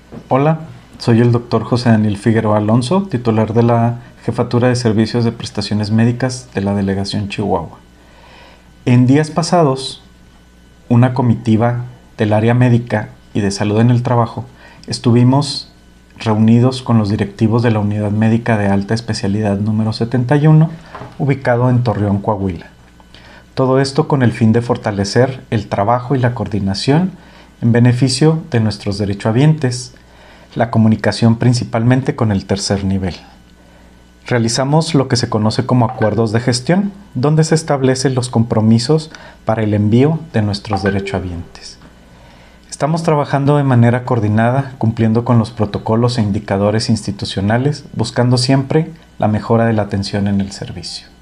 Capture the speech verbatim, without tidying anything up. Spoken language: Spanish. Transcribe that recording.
Hola, soy el doctor José Daniel Figueroa Alonso, titular de la Jefatura de Servicios de Prestaciones Médicas de la Delegación Chihuahua. En días pasados, una comitiva del área médica y de salud en el trabajo estuvimos reunidos con los directivos de la Unidad Médica de Alta Especialidad número setenta y uno, ubicado en Torreón, Coahuila. Todo esto con el fin de fortalecer el trabajo y la coordinación en beneficio de nuestros derechohabientes, la comunicación principalmente con el tercer nivel. Realizamos lo que se conoce como acuerdos de gestión, donde se establecen los compromisos para el envío de nuestros derechohabientes. Estamos trabajando de manera coordinada, cumpliendo con los protocolos e indicadores institucionales, buscando siempre la mejora de la atención en el servicio.